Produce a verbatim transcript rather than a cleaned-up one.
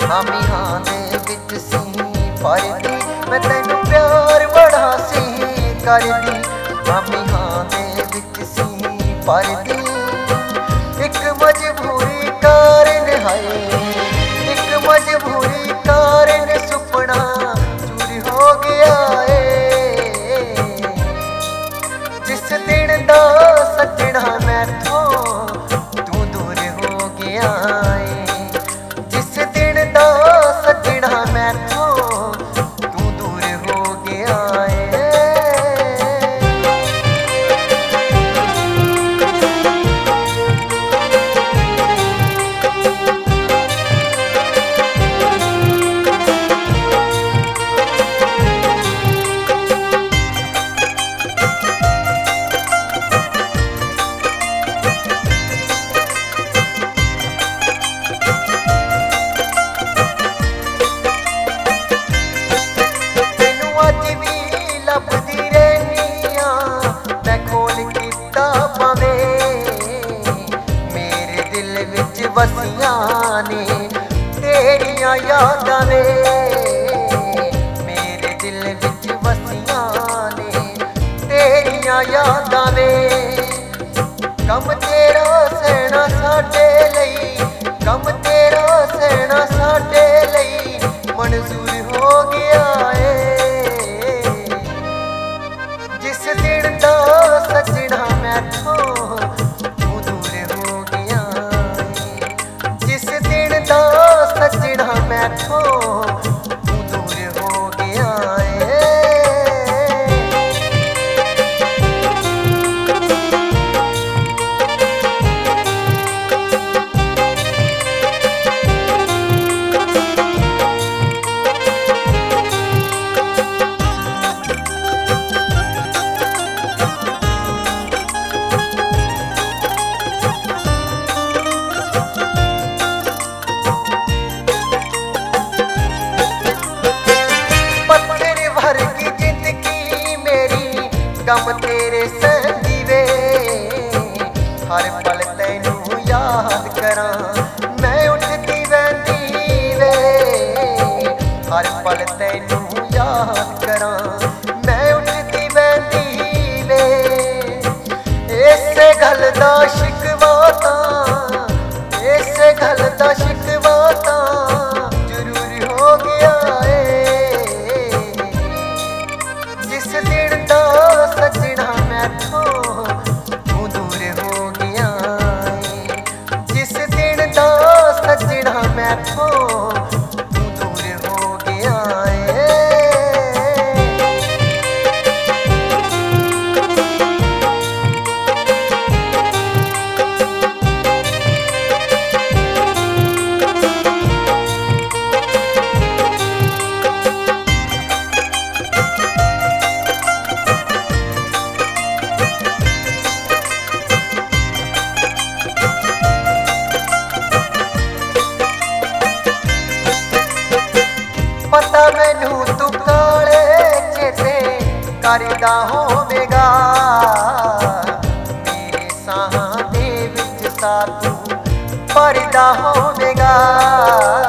हामी हाँ दे विच सी परदी, मैं तैनू प्यार बड़ा सी करदी। हामी हाँ दे विच सी परदी, एक मजबूरी कारण है, एक मजबूरी कारण सुपना चूर हो गया है। जिस दिन दा सजना मैथों तू दूर हो गया है, जिस दिन दा सजना मैथों तू दूर हो गया है। बसियां ने तेरियां यादां वे, मेरे दिल विच बसियां ने तेरियां यादां वे। कम तेरा सहना साडे लई, कम तेरा सहना साडे लई मंजूर हो गया है। जिस दिन दा सजना मैथों सजना मैथों तू दूर हो गया है। गम तेरे संगी वे, हर पल तैनू याद करा मैं उठती वैंदी वे, हर पल तैनू याद करा मैं उठती वैंदी वे। इस गल दा शिकवा तां, इस गल दा शिकवा तां जरूर हो गया है। जिस दिन दा सजना मैथों तू दूर हो गया है, जिस दिन दा सजना मैथों तू दूर हो गया है। पता मैनू तू काले चेते करदा होवेगा, मेरे साहां दे विच सा तू भरदा होवेगा।